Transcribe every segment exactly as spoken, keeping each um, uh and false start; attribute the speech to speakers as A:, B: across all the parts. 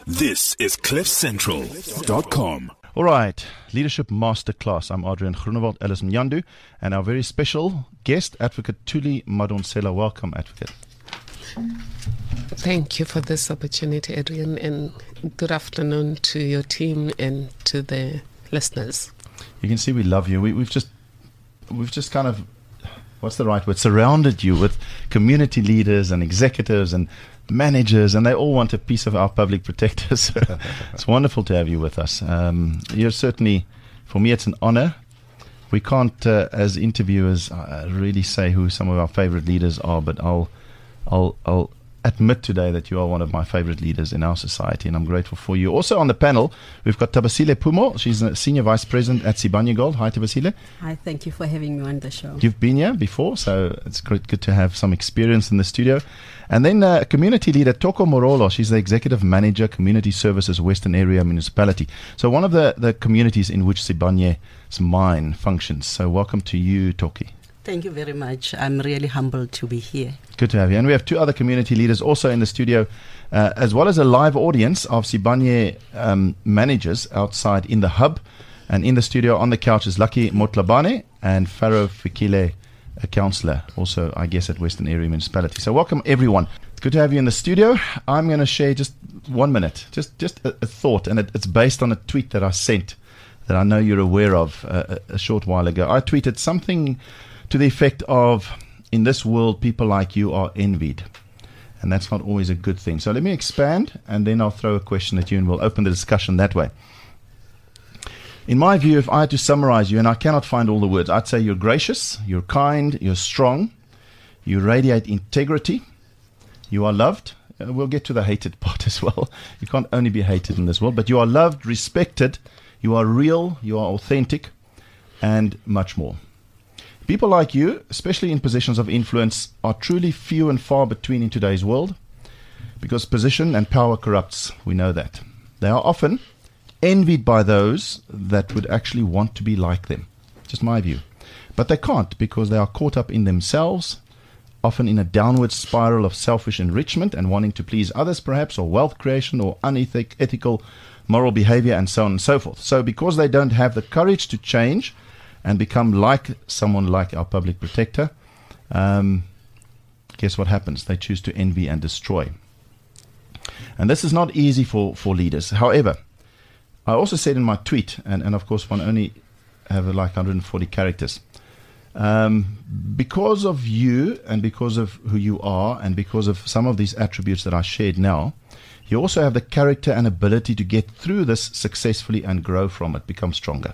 A: This is cliff central dot com.
B: All right, Leadership Masterclass. I'm Adrian Groenewald, Alice Mnyandu, and our very special guest, Advocate Thuli Madonsela. Welcome, Advocate.
C: Thank you for this opportunity, Adrian, and good afternoon to your team and to the listeners.
B: You can see we love you. We, we've just, we've just kind of, what's the right word? Surrounded you with community leaders and executives and managers, and they all want a piece of our public protectors. It's wonderful to have you with us. Um, you're certainly, for me, it's an honor. We can't, uh, as interviewers, uh, really say who some of our favorite leaders are, but I'll, I'll, I'll admit today that you are one of my favorite leaders in our society, and I'm grateful for you. Also on the panel, we've got Thabisile Phumo. She's a Senior Vice President at Sibanye Gold. Hi, Thabisile.
D: Hi, thank you for having me on the show.
B: You've been here before, so it's great, good to have some experience in the studio. And then uh, community leader Toko Morolo. She's the Executive Manager, Community Services, Western Area Municipality. So one of the, the communities in which Sibanye's mine functions. So welcome to you, Toki.
D: Thank you very much. I'm really humbled to be here.
B: Good to have you. And we have two other community leaders also in the studio, uh, as well as a live audience of Sibanye um, managers outside in the hub. And in the studio on the couch is Lucky Motlabane and Pharaoh Fikile, a councillor, also, I guess, at Western Area Municipality. So welcome, everyone. It's good to have you in the studio. I'm going to share just one minute, just just a, a thought, and it, it's based on a tweet that I sent that I know you're aware of uh, a, a short while ago. I tweeted something to the effect of, in this world, people like you are envied. And that's not always a good thing. So let me expand, and then I'll throw a question at you, and we'll open the discussion that way. In my view, if I had to summarize you, and I cannot find all the words, I'd say you're gracious, you're kind, you're strong, you radiate integrity, you are loved. Uh, we'll get to the hated part as well. You can't only be hated in this world, but you are loved, respected, you are real, you are authentic, and much more. People like you, especially in positions of influence, are truly few and far between in today's world, because position and power corrupts. We know that. They are often envied by those that would actually want to be like them. Just my view. But they can't, because they are caught up in themselves, often in a downward spiral of selfish enrichment and wanting to please others perhaps, or wealth creation, or unethical moral behavior, and so on and so forth. So because they don't have the courage to change and become like someone like our public protector, um, guess what happens? They choose to envy and destroy. And this is not easy for, for leaders. However, I also said in my tweet, and, and of course one only have like one hundred forty characters, um, because of you and because of who you are and because of some of these attributes that I shared now, you also have the character and ability to get through this successfully and grow from it, become stronger.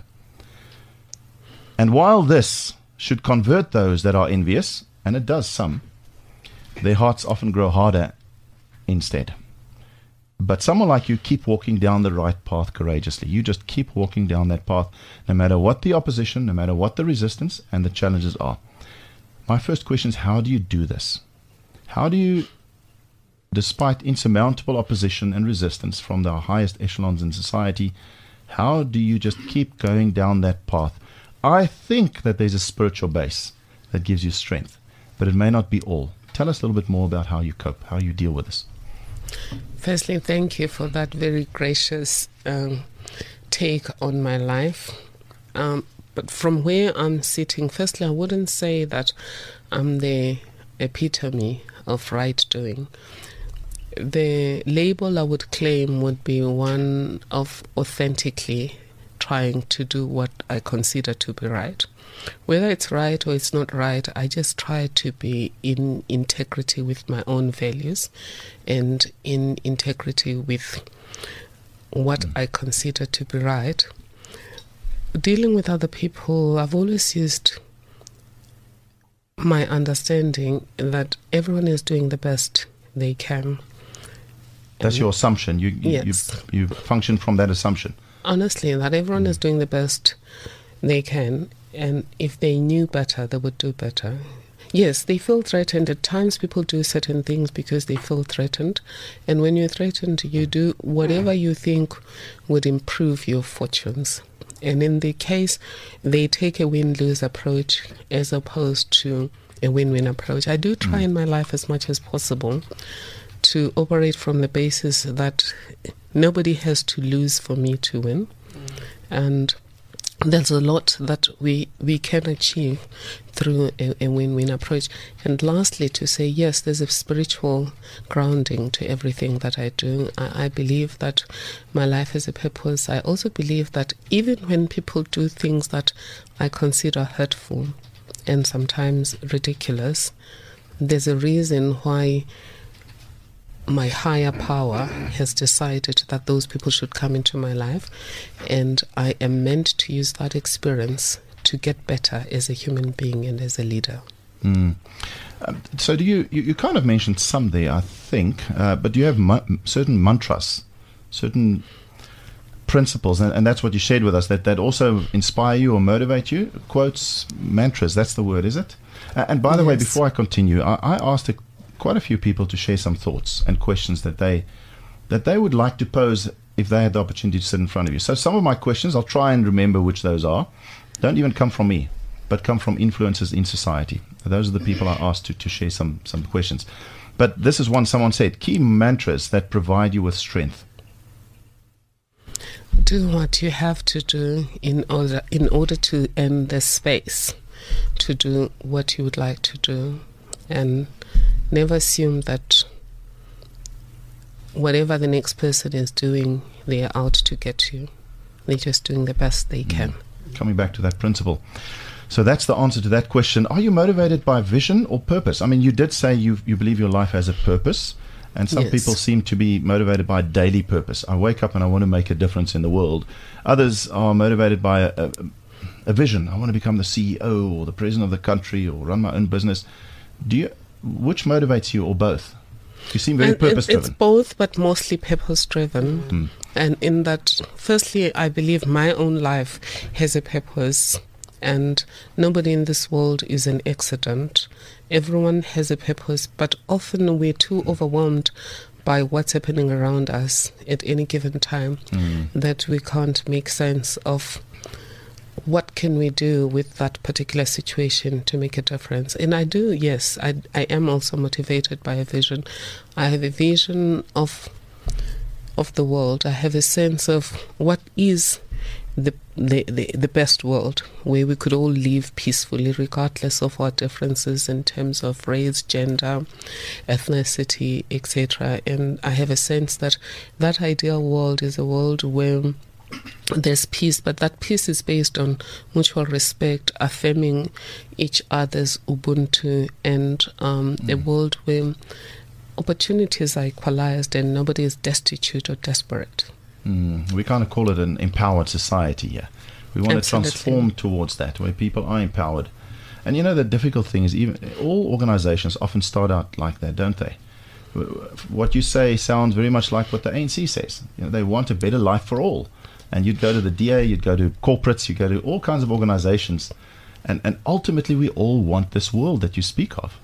B: And while this should convert those that are envious, and it does some, their hearts often grow harder instead. But someone like you, keep walking down the right path courageously. You just keep walking down that path, no matter what the opposition, no matter what the resistance and the challenges are. My first question is, how do you do this? How do you, despite insurmountable opposition and resistance from the highest echelons in society, how do you just keep going down that path? I think that there's a spiritual base that gives you strength, but it may not be all. Tell us a little bit more about how you cope, how you deal with this.
C: Firstly, thank you for that very gracious um, take on my life. Um, but from where I'm sitting, firstly, I wouldn't say that I'm the epitome of right doing. The label I would claim would be one of authentically trying to do what I consider to be right. Whether it's right or it's not right, I just try to be in integrity with my own values and in integrity with what mm. I consider to be right. Dealing with other people, I've always used my understanding that everyone is doing the best they can.
B: That's and your assumption. You, you,
C: yes.
B: you, you function from that assumption.
C: Honestly, that everyone mm. is doing the best they can. And if they knew better, they would do better. Yes, they feel threatened. At times people do certain things because they feel threatened. And when you're threatened, you do whatever you think would improve your fortunes. And in the case, they take a win-lose approach as opposed to a win-win approach. I do try mm. in my life as much as possible to operate from the basis that nobody has to lose for me to win. Mm. And there's a lot that we we can achieve through a, a win-win approach. And lastly, to say, yes, there's a spiritual grounding to everything that I do. I, I believe that my life has a purpose. I also believe that even when people do things that I consider hurtful and sometimes ridiculous, there's a reason why my higher power has decided that those people should come into my life, and I am meant to use that experience to get better as a human being and as a leader.
B: Mm. Um, so do you, you, you kind of mentioned some there, I think, uh, but do you have mu- certain mantras, certain principles, and, and that's what you shared with us, that, that also inspire you or motivate you? Quotes, mantras, that's the word, is it? Uh, and by the
C: yes.
B: way, before I continue, I, I asked a quite a few people to share some thoughts and questions that they that they would like to pose if they had the opportunity to sit in front of you. So some of my questions, I'll try and remember which those are, don't even come from me, but come from influencers in society. Those are the people I asked to, to share some, some questions. But this is one someone said, key mantras that provide you with strength.
C: Do what you have to do in order in order to earn the space to do what you would like to do, and never assume that whatever the next person is doing, they are out to get you. They're just doing the best they can.
B: Mm. Coming back to that principle. So that's the answer to that question. Are you motivated by vision or purpose? I mean, you did say you you believe your life has a purpose, and some
C: yes.
B: people seem to be motivated by daily purpose. I wake up and I want to make a difference in the world. Others are motivated by a, a, a vision. I want to become the C E O or the president of the country or run my own business. Do you... Which motivates you, or both? You seem very purpose-driven.
C: It's both, but mostly purpose-driven. Mm. And in that, firstly, I believe my own life has a purpose, and nobody in this world is an accident. Everyone has a purpose, but often we're too overwhelmed by what's happening around us at any given time mm. that we can't make sense of what can we do with that particular situation to make a difference. And I do, yes, I, I am also motivated by a vision. I have a vision of of the world. I have a sense of what is the, the, the, the best world, where we could all live peacefully regardless of our differences in terms of race, gender, ethnicity, et cetera. And I have a sense that that ideal world is a world where there's peace, but that peace is based on mutual respect, affirming each other's Ubuntu, and um, mm. a world where opportunities are equalized and nobody is destitute or desperate.
B: Mm. We kind of call it an empowered society here. We want
C: Absolutely.
B: to transform towards that, where people are empowered. And you know, the difficult thing is, even all organizations often start out like that, don't they? What you say sounds very much like what the A N C says. You know, they want a better life for all. And you'd go to the D A, you'd go to corporates, you go to all kinds of organizations. And, and ultimately, we all want this world that you speak of.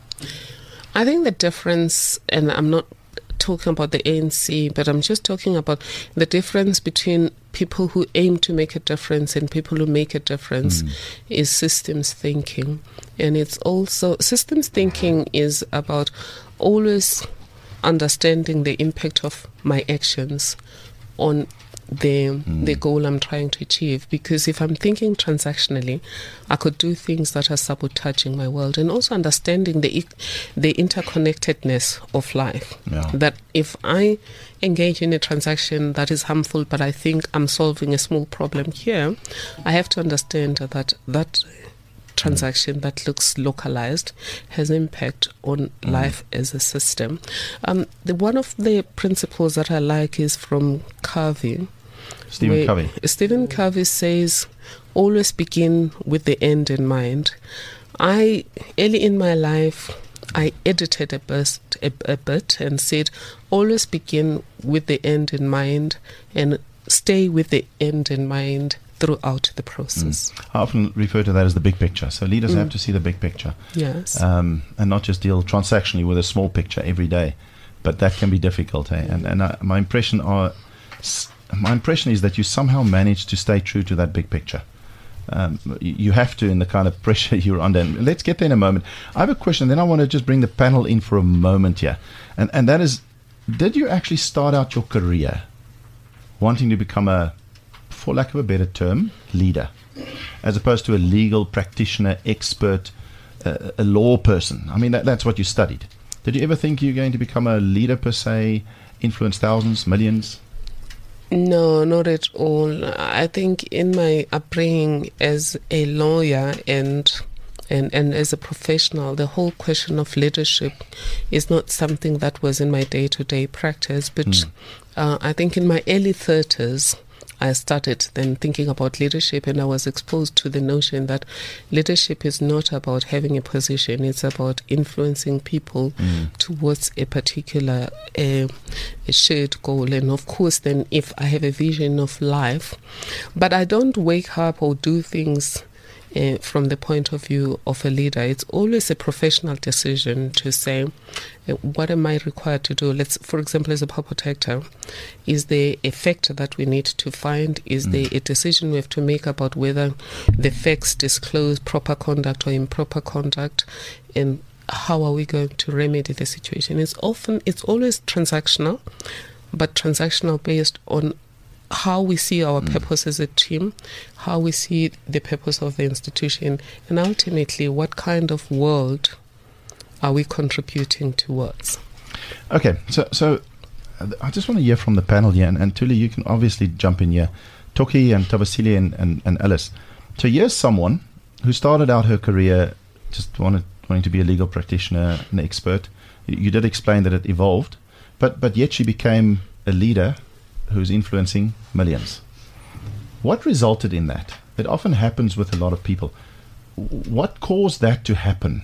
C: I think the difference, and I'm not talking about the A N C, but I'm just talking about the difference between people who aim to make a difference and people who make a difference mm. is systems thinking. And it's also, systems thinking is about always understanding the impact of my actions on the mm. the goal I'm trying to achieve. Because if I'm thinking transactionally, I could do things that are sabotaging my world, and also understanding the the interconnectedness of life.
B: Yeah.
C: That if I engage in a transaction that is harmful, but I think I'm solving a small problem here, I have to understand that that transaction mm. that looks localized has impact on mm. life as a system. Um, the, one of the principles that I like is from Covey.
B: Stephen Covey.
C: Stephen Covey says, always begin with the end in mind. I, early in my life, I edited a, burst, a, a bit and said, always begin with the end in mind and stay with the end in mind throughout the process.
B: Mm. I often refer to that as the big picture. So leaders mm. have to see the big picture.
C: Yes.
B: Um, and not just deal transactionally with a small picture every day. But that can be difficult. Eh? And, and uh, my impression are... My impression is that you somehow manage to stay true to that big picture. Um, you have to, in the kind of pressure you're under. And let's get there in a moment. I have a question, then I want to just bring the panel in for a moment here. And and that is, did you actually start out your career wanting to become a, for lack of a better term, leader, as opposed to a legal practitioner, expert, uh, a law person? I mean, that, that's what you studied. Did you ever think you're going to become a leader per se, influence thousands, millions?
C: No, not at all. I think in my upbringing as a lawyer and and, and as a professional, the whole question of leadership is not something that was in my day-to-day practice. But mm. uh, I think in my early thirties, I started then thinking about leadership, and I was exposed to the notion that leadership is not about having a position, it's about influencing people mm. towards a particular uh, a shared goal. And of course, then if I have a vision of life, but I don't wake up or do things Uh, from the point of view of a leader. It's always a professional decision to say, uh, what am I required to do? Let's, for example, as a power protector, is there a fact that we need to find? Is mm. there a decision we have to make about whether the facts disclose proper conduct or improper conduct? And how are we going to remedy the situation? It's often, it's always transactional, but transactional based on how we see our mm. purpose as a team, how we see the purpose of the institution, and ultimately what kind of world are we contributing towards.
B: Okay, so so I just want to hear from the panel here, and, and Thuli, you can obviously jump in here. Toki and Thabisile and, and, and Alice. So here's someone who started out her career just wanted, wanting to be a legal practitioner, an expert. You, you did explain that it evolved, but but yet she became a leader who's influencing millions. What resulted in that? It often happens with a lot of people. What caused that to happen?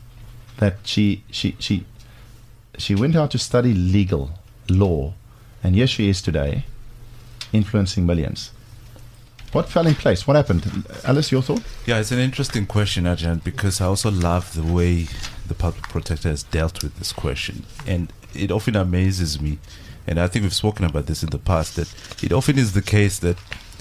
B: That she she she she went out to study legal law, and here she is today, influencing millions. What fell in place? What happened? Alice, your thought?
E: Yeah, it's an interesting question, Ajahn, because I also love the way the public protector has dealt with this question, and it often amazes me. And I think we've spoken about this in the past, that it often is the case that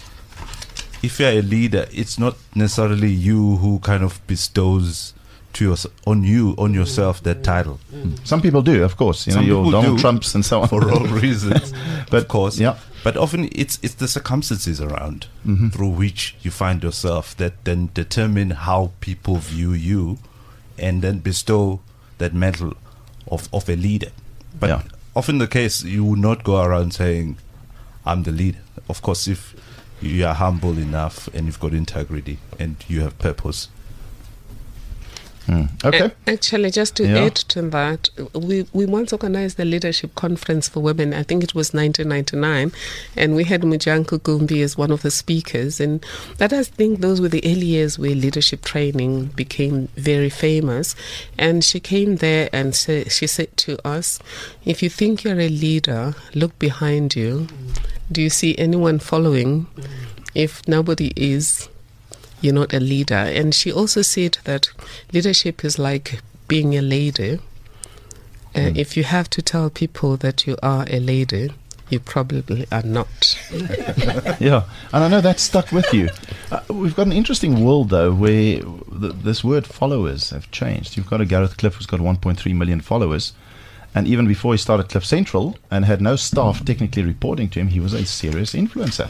E: if you're a leader, it's not necessarily you who kind of bestows to your, on you, on yourself, that title.
B: Mm. Some people do, of course. You
E: Some
B: know, your Donald
E: do,
B: Trumps and so on.
E: For all reasons,
B: but,
E: of course.
B: Yeah.
E: But often it's it's the circumstances around
B: mm-hmm.
E: through which you find yourself that then determine how people view you and then bestow that mantle of, of a leader. But
B: yeah.
E: often the case, you will not go around saying, I'm the leader. Of course, if you are humble enough and you've got integrity and you have purpose.
B: Mm. Okay.
C: Actually, just to
B: yeah.
C: add to that, we, we once organized a leadership conference for women. I think it was nineteen ninety-nine, and we had Mujanku Gumbi as one of the speakers. And that, I think, those were the early years where leadership training became very famous. And she came there and say, she said to us, if you think you're a leader, look behind you. Do you see anyone following? If nobody is, you're not a leader. And she also said that leadership is like being a lady. Uh, mm. If you have to tell people that you are a lady, you probably are not.
B: Yeah, and I know that stuck with you. Uh, we've got an interesting world, though, where th- this word followers have changed. You've got a Gareth Cliff who's got one point three million followers. And even before he started Cliff Central and had no staff technically reporting to him, he was a serious influencer.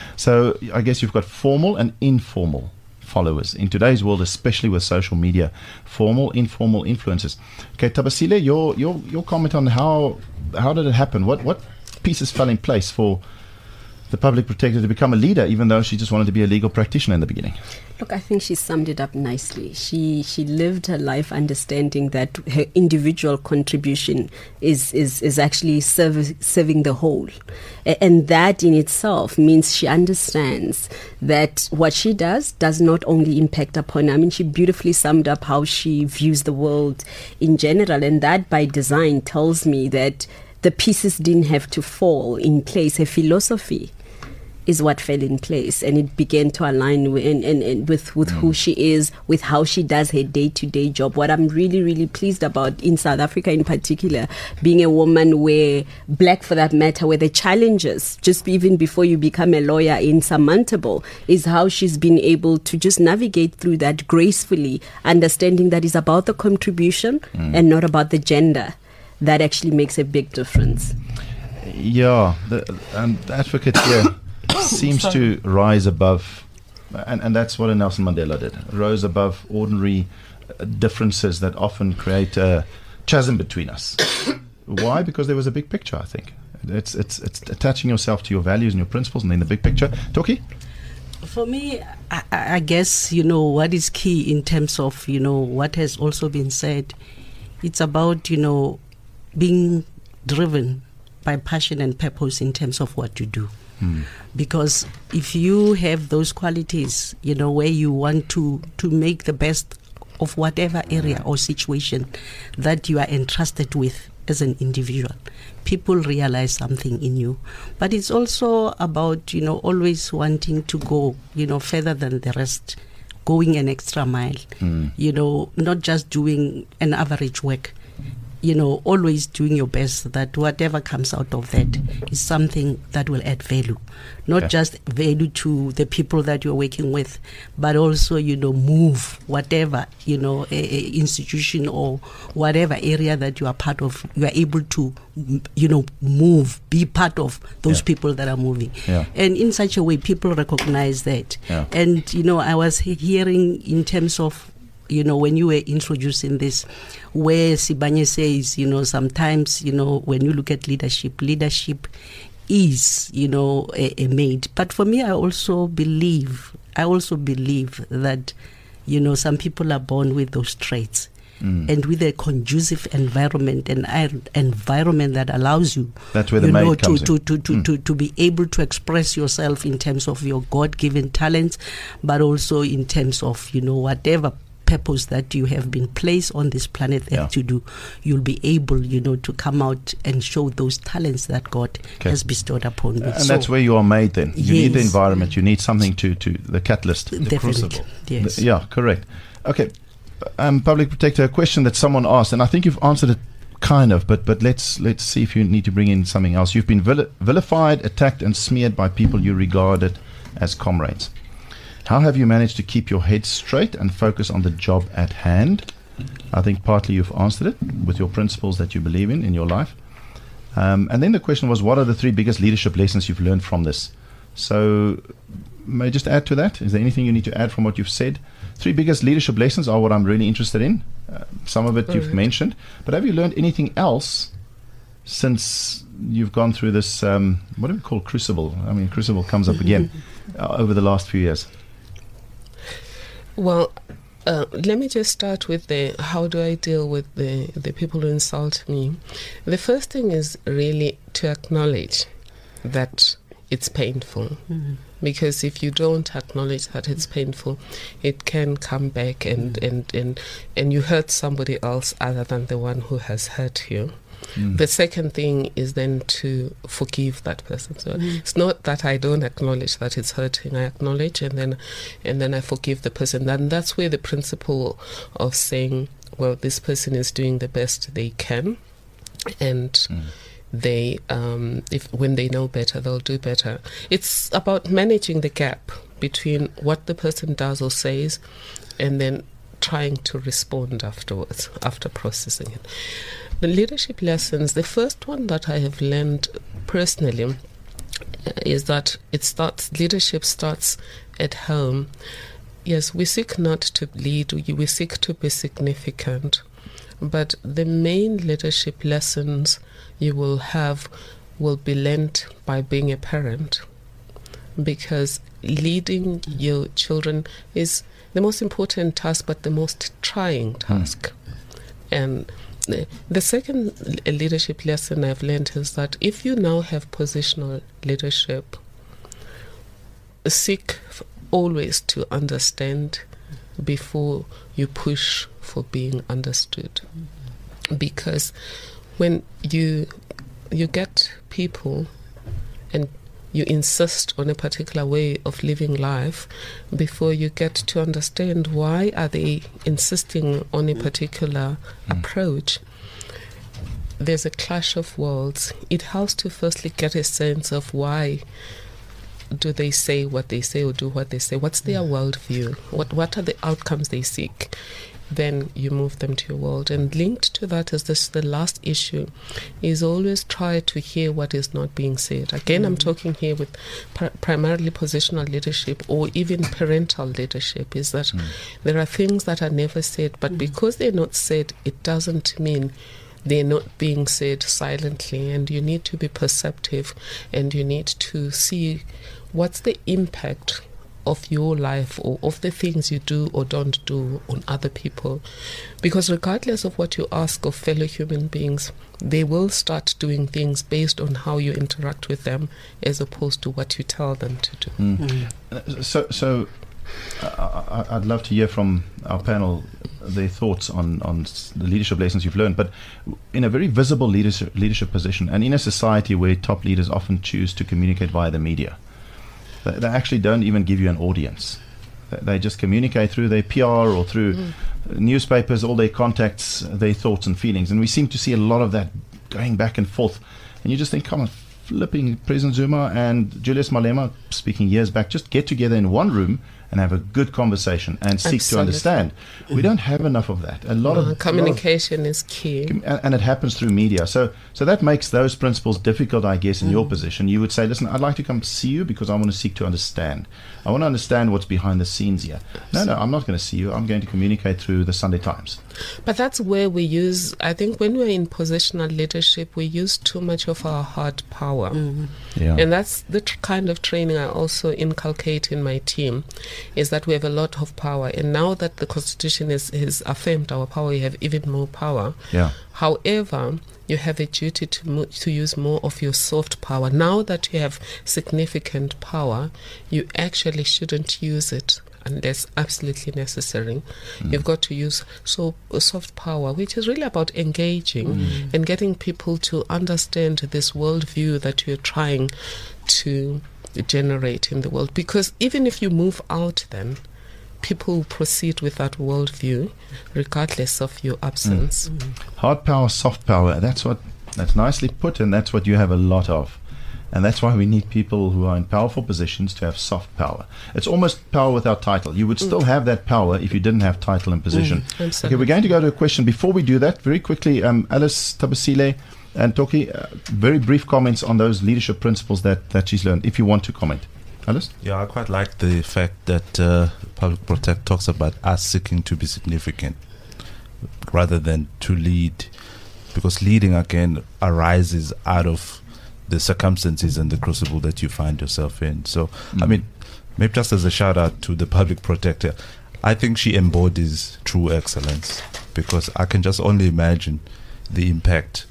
B: So I guess you've got formal and informal followers in today's world, especially with social media. Formal, informal influencers. Okay, Thabisile, your your your comment on how how did it happen? What what pieces fell in place for the public protector to become a leader, even though she just wanted to be a legal practitioner in the beginning?
D: Look, I think she summed it up nicely. She she lived her life understanding that her individual contribution is is, is actually serve, serving the whole. And that in itself means she understands that what she does does not only impact upon her. I mean, she beautifully summed up how she views the world in general. And that by design tells me that the pieces didn't have to fall in place. Her philosophy is what fell in place, and it began to align with, and, and, and with, with mm. who she is, with how she does her day-to-day job. What I'm really, really pleased about in South Africa in particular, being a woman where, black for that matter, where the challenges, just even before you become a lawyer, insurmountable, is how she's been able to just navigate through that gracefully, understanding that it's about the contribution mm. and not about the gender that actually makes a big difference.
B: Yeah, the, and the advocate here seems to rise above, and, and that's what a Nelson Mandela did, rose above ordinary uh, differences that often create a chasm between us. Why? Because there was a big picture, I think. It's, it's, it's attaching yourself to your values and your principles and then the big picture. Toki?
F: For me, I, I guess, you know, what is key in terms of, you know, what has also been said, it's about, you know, being driven by passion and purpose in terms of what you do. Hmm. Because if you have those qualities, you know, where you want to, to make the best of whatever area or situation that you are entrusted with as an individual, people realize something in you. But it's also about, you know, always wanting to go, you know, further than the rest, going an extra mile, mm. you know, not just doing an average work, you know, always doing your best, that whatever comes out of that is something that will add value. Not yeah. just value to the people that you're working with, but also, you know, move whatever, you know, a, a institution or whatever area that you are part of, you are able to, you know, move, be part of those yeah. people that are moving.
B: Yeah.
F: And in such a way, people recognize that.
B: Yeah.
F: And, you know, I was hearing in terms of, you know, when you were introducing this, where Sibanye says, you know, sometimes, you know, when you look at leadership, leadership is, you know, a, a made. But for me, I also believe, I also believe that, you know, some people are born with those traits. Mm. And with a conducive environment, an environment that allows you,
B: That's where the
F: you
B: maid
F: know, to,
B: comes
F: to,
B: in.
F: to, to,
B: mm.
F: to, to be able to express yourself in terms of your God-given talents, but also in terms of, you know, whatever purpose that you have been placed on this planet
B: yeah.
F: to do, you'll be able, you know, to come out and show those talents that God okay. has bestowed upon you.
B: And
F: so,
B: that's where you are made then. You
F: yes.
B: need the environment, you need something to, to the catalyst.
F: The
B: Definitely.
F: crucible. Yes.
B: The, yeah, correct. Okay, um, Public Protector, a question that someone asked, and I think you've answered it kind of, but but let's let's see if you need to bring in something else. You've been vil- vilified, attacked and smeared by people you regarded as comrades. How have you managed to keep your head straight and focus on the job at hand? I think partly you've answered it with your principles that you believe in in your life. Um, and then the question was, what are the three biggest leadership lessons you've learned from this? So may I just add to that? Is there anything you need to add from what you've said? Three biggest leadership lessons are what I'm really interested in. Uh, some of it
C: All
B: you've
C: right.
B: mentioned. But have you learned anything else since you've gone through this, um, what do we call crucible? I mean, crucible comes up again uh, over the last few years.
C: Well, uh, let me just start with the how do I deal with the, the people who insult me. The first thing is really to acknowledge that it's painful. Mm-hmm. Because if you don't acknowledge that it's painful, it can come back and, mm. and, and, and you hurt somebody else other than the one who has hurt you. Mm. The second thing is then to forgive that person. So mm. it's not that I don't acknowledge that it's hurting. I acknowledge and then and then I forgive the person. And that's where the principle of saying, well, this person is doing the best they can, and mm. they um, if when they know better, they'll do better. It's about managing the gap between what the person does or says and then trying to respond afterwards, after processing it. The leadership lessons, the first one that I have learned personally uh, is that it starts, leadership starts at home. Yes, we seek not to lead, we, we seek to be significant, but the main leadership lessons you will have will be learned by being a parent, because leading your children is the most important task, but the most trying task. Mm. And the, the second leadership lesson I've learned is that if you now have positional leadership, seek f- always to understand before you push for being understood. Mm-hmm. Because when you you get people and you insist on a particular way of living life, before you get to understand why are they insisting on a particular mm. approach, there's a clash of worlds. It helps to firstly get a sense of why do they say what they say or do what they say. What's their worldview? What what are the outcomes they seek? then you move them to your world. And linked to that is this, the last issue is always try to hear what is not being said. Again, mm. I'm talking here with pr- primarily positional leadership or even parental leadership, is that mm. there are things that are never said, but mm. because they're not said, it doesn't mean they're not being said silently, and you need to be perceptive, and you need to see what's the impact of your life or of the things you do or don't do on other people. Because regardless of what you ask of fellow human beings, they will start doing things based on how you interact with them as opposed to what you tell them to do.
B: Mm. Mm. So, so uh, I'd love to hear from our panel their thoughts on, on the leadership lessons you've learned. But in a very visible leadership, leadership position, and in a society where top leaders often choose to communicate via the media, they actually don't even give you an audience. They just communicate through their P R or through mm. newspapers, all their contacts, their thoughts and feelings. And we seem to see a lot of that going back and forth. And you just think, come on, flipping President Zuma and Julius Malema, speaking years back, just get together in one room and have a good conversation and seek Absolutely. to understand. We don't have enough of that. A lot
C: uh,
B: of
C: communication
B: lot of,
C: is key,
B: and, and it happens through media. So, so that makes those principles difficult, I guess. In mm. your position, you would say, "Listen, I'd like to come see you because I want to seek to understand. I want to understand what's behind the scenes here." No, no, I'm not going to see you. I'm going to communicate through the Sunday Times.
C: But that's where we use. I think when we're in positional leadership, we use too much of our hard power, mm.
B: yeah.
C: and that's the tr- kind of training I also inculcate in my team. Is that we have a lot of power, and now that the Constitution is has affirmed our power, we have even more power.
B: Yeah.
C: However, you have a duty to mo- to use more of your soft power. Now that you have significant power, you actually shouldn't use it unless absolutely necessary. Mm. You've got to use so uh, soft power, which is really about engaging mm. and getting people to understand this worldview that you're trying to generate in the world. Because even if you move out, then people proceed with that worldview regardless of your absence.
B: Mm. Mm. Hard power, soft power, that's what that's nicely put, and that's what you have a lot of. And that's why we need people who are in powerful positions to have soft power. It's almost power without title. You would still mm. have that power if you didn't have title and position. Mm, okay, we're going to go to a question. Before we do that, very quickly, um, Alice Tabasile and Toki, uh, very brief comments on those leadership principles that, that she's learned, if you want to comment. Alice?
E: Yeah, I quite like the fact that uh, Public Protect talks about us seeking to be significant rather than to lead, because leading, again, arises out of the circumstances and the crucible that you find yourself in. So, mm. I mean, maybe just as a shout out to the Public Protector, I think she embodies true excellence, because I can just only imagine the impact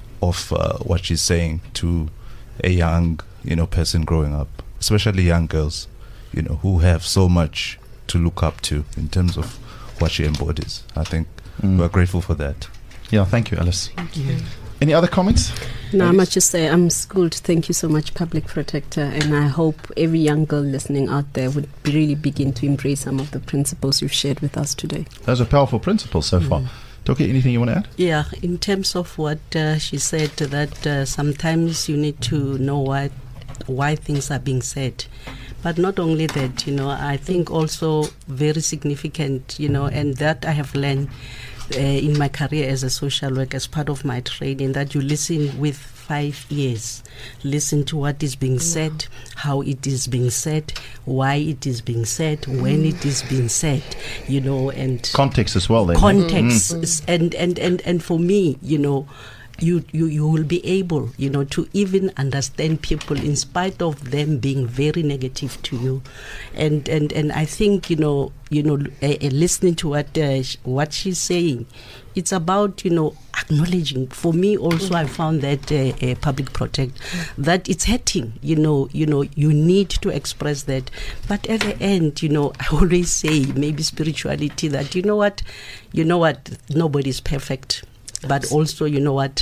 E: of uh, what she's saying to a young, you know, person growing up, especially young girls, you know, who have so much to look up to in terms of what she embodies. I think mm. we're grateful for that.
B: Yeah, thank you, Alice.
C: Thank you.
B: Any other comments?
D: No, I must just say I'm schooled. Thank you so much, Public Protector, and I hope every young girl listening out there would really begin to embrace some of the principles you've shared with us today.
B: Those are powerful principles so mm. far. Toki, anything you want to add?
F: Yeah, in terms of what uh, she said, that uh, sometimes you need to know what, why things are being said. But not only that, you know, I think also very significant, you know, and that I have learned uh, in my career as a social worker, as part of my training, that you listen with five ears. Listen to what is being said, how it is being said, why it is being said, when it is being said, you know, and
B: context as well. Then.
F: Context, mm. and, and, and, and for me, you know, You, you you will be able, you know, to even understand people in spite of them being very negative to you, and and, and I think you know you know uh, uh, listening to what uh, sh- what she's saying, it's about you know acknowledging. For me also, I found that uh, uh, Public Protect that it's hurting. You know you know you need to express that, but at the end, you know, I always say maybe spirituality that you know what, you know what, nobody's perfect. But also, you know what,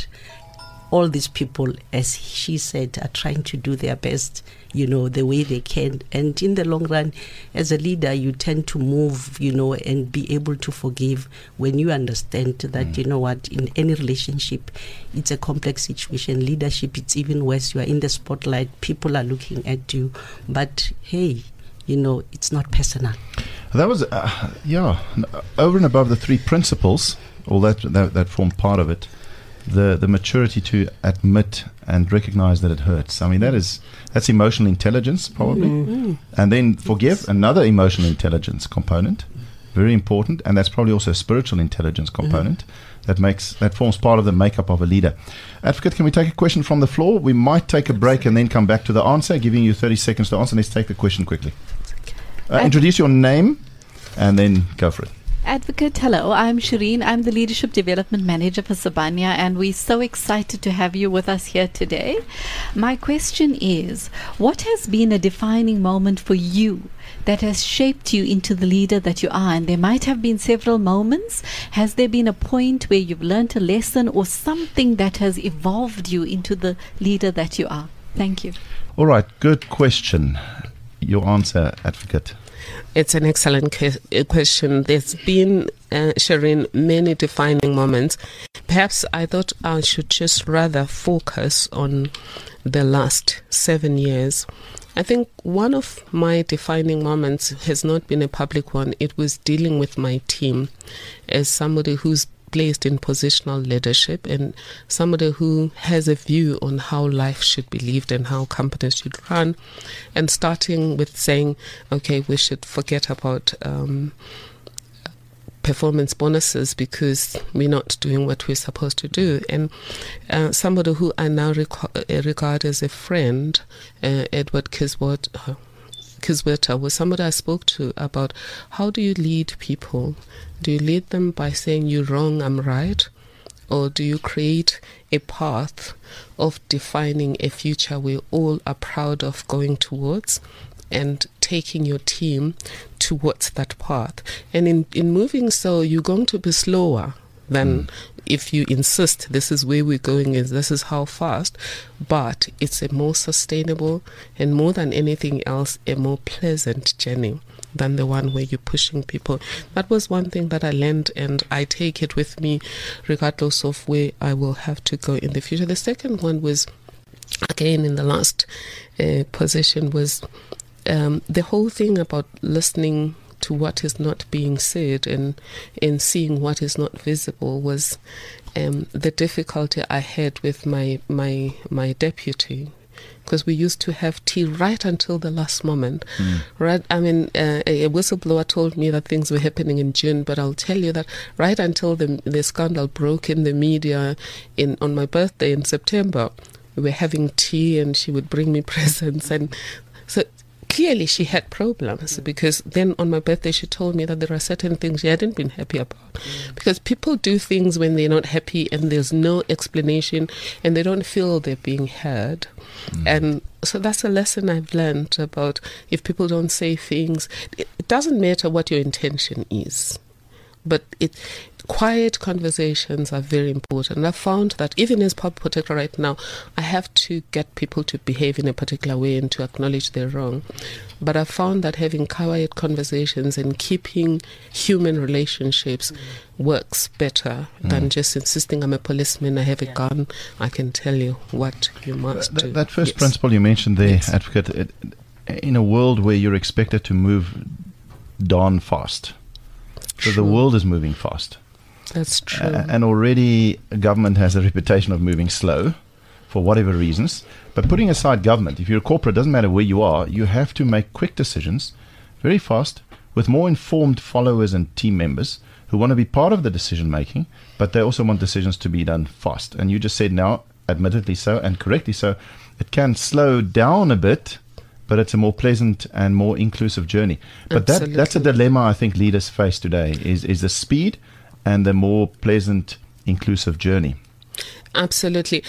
F: all these people, as she said, are trying to do their best, you know, the way they can. And in the long run, as a leader, you tend to move, you know, and be able to forgive when you understand that, mm. you know what, in any relationship, it's a complex situation. Leadership, it's even worse. You are in the spotlight. People are looking at you. But, hey, you know, it's not personal.
B: That was, uh, yeah, over and above the three principles, all that, that that form part of it, the the maturity to admit and recognize that it hurts. I mean, that is that's emotional intelligence probably,
D: Mm-hmm.
B: and then forgive, another emotional intelligence component, very important, and that's probably also a spiritual intelligence component. Mm-hmm. That makes that forms part of the makeup of a leader. Advocate, can we take a question from the floor? We might take a break and then come back to the answer, giving you thirty seconds to answer. Let's take the question quickly. Uh, introduce your name and then go for it.
G: Advocate, hello, I'm Shireen. I'm the Leadership Development Manager for Sibanya, and we're so excited to have you with us here today. My question is, what has been a defining moment for you that has shaped you into the leader that you are? And there might have been several moments. Has there been a point where you've learned a lesson or something that has evolved you into the leader that you are? Thank you.
B: All right, good question. Your answer, Advocate.
C: It's an excellent que- question. There's been, uh, Shireen, many defining moments. Perhaps I thought I should just rather focus on the last seven years. I think one of my defining moments has not been a public one. It was dealing with my team as somebody who's placed in positional leadership and somebody who has a view on how life should be lived and how companies should run, and starting with saying, okay, we should forget about um, performance bonuses because we're not doing what we're supposed to do. And uh, somebody who I now rec- regard as a friend, uh, Edward Kiswat, uh, Kisweta, was somebody I spoke to about how do you lead people? Do you lead them by saying you're wrong, I'm right? Or do you create a path of defining a future we all are proud of going towards and taking your team towards that path? And in, in moving so, you're going to be slower than mm. if you insist this is where we're going, is this is how fast, but it's a more sustainable and more than anything else, a more pleasant journey than the one where you're pushing people. That was one thing that I learned, and I take it with me regardless of where I will have to go in the future. The second one was, again, in the last uh, position, was um, the whole thing about listening to what is not being said and, and seeing what is not visible was um, the difficulty I had with my, my, my deputy. Because we used to have tea right until the last moment. Mm. Right? I mean, uh, a whistleblower told me that things were happening in June, but I'll tell you that right until the the scandal broke in the media in on my birthday in September, we were having tea and she would bring me presents. And so clearly she had problems, because then on my birthday she told me that there are certain things she hadn't been happy about. Mm. Because people do things when they're not happy and there's no explanation and they don't feel they're being heard. Mm. And so that's a lesson I've learned about if people don't say things, it, it doesn't matter what your intention is. But it, quiet conversations are very important. And I've found that even as public protector right now, I have to get people to behave in a particular way and to acknowledge they're wrong. But I've found that having quiet conversations and keeping human relationships mm. works better mm. than just insisting I'm a policeman, I have a yeah. gun, I can tell you what you must
B: that,
C: do.
B: That first
C: yes.
B: principle you mentioned there,
C: yes.
B: Advocate, it, in a world where you're expected to move darn fast. So the world is moving fast.
C: That's true.
B: Uh, and already government has a reputation of moving slow for whatever reasons. But putting aside government, if you're a corporate, doesn't matter where you are, you have to make quick decisions very fast with more informed followers and team members who want to be part of the decision making, but they also want decisions to be done fast. And you just said now, admittedly so and correctly so, it can slow down a bit, but it's a more pleasant and more inclusive journey. But that, that's a dilemma I think leaders face today, is, is the speed and the more pleasant, inclusive journey.
C: Absolutely.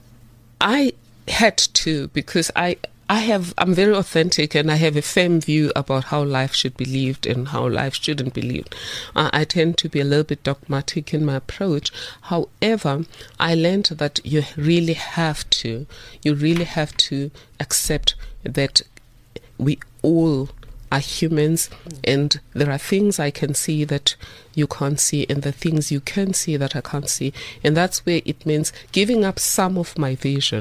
C: I had to, because I, I have, I'm very authentic and I have a firm view about how life should be lived and how life shouldn't be lived. Uh, I tend to be a little bit dogmatic in my approach. However, I learned that you really have to, you really have to accept that we all are humans, and there are things I can see that you can't see, and the things you can see that I can't see. And that's where it means giving up some of my vision